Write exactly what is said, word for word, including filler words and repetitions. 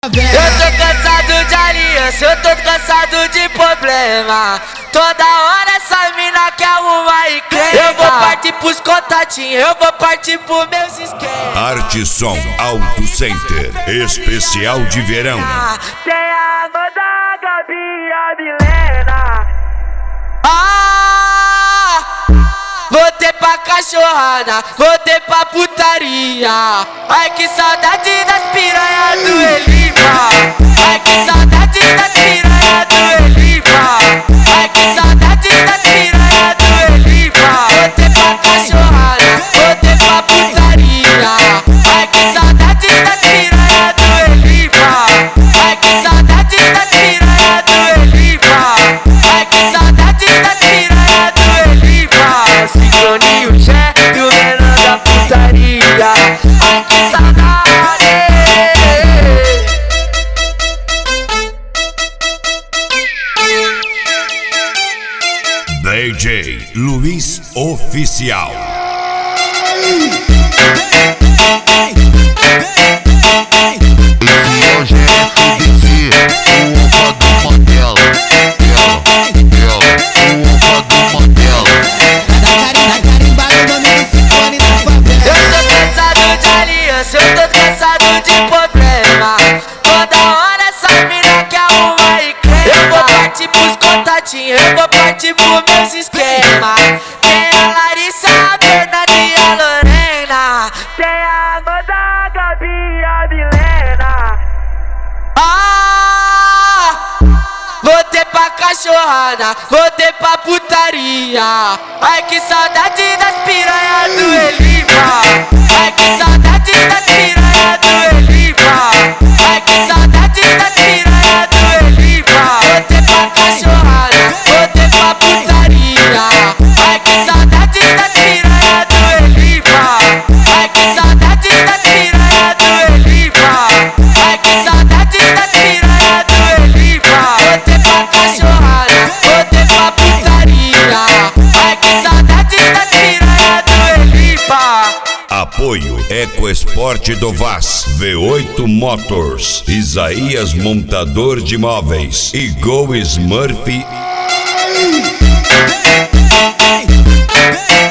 Eu tô cansado de aliança, eu tô cansado de problema. Toda hora essa mina quer arrumar e crê. Eu vou partir pros contatinhos, eu vou partir pros meus esquemas. Arte Som Auto Center, especial de verão. Tem a Amanda, Gabi e a Milena. Ah, voltei pra cachorrada, voltei pra putaria. Ai que saudade das piranhas do Elipa. Ai que saudade das piranhas do Elipa. Ai que saudade das piranhas do Elipa. Voltei pra cachorrada, voltei pra putaria. Ai que saudade das piranhas do Elipa. Ai que saudade das piranhas do Elipa. Ai que saudade das piranhas do Elipa. Sincroninho Jé e o menor da putaria. Ai que saudade. D J Luiz Oficial. Esse hoje é F D C, o opa do Mandela. Ela, ela, o opa do Mandela. Eu tô cansado de aliança, eu tô cansado de problema. Toda hora essa mina quer arrumar e crê. Eu vou partir pros contatinhos, eu vou partir pros meus esquemas. Tem a Larissa, a Fernanda e a Lorena. Tem a Amanda, a Gabi e a Milena. Ah, voltei pra cachorrada, voltei pra putaria. Ai que saudade das piranhas do Elipa. Ai que saudade das piranhas do Elipa. Ai que saudade das piranhas do Elipa. Voltei pra cachorrada, voltei pra putaria. Ai que saudade das piranhas do Elipa. Ai que saudade das piranhas do Elipa. Ai que saudade das piranhas do Elipa. Voltei pra cachorrada, voltei pra putaria. Ai que saudade das piranhas do Elipa. Apoio EcoEsport do Vaz, V oito Motors, Isaías Montador de Móveis e Go Smurf.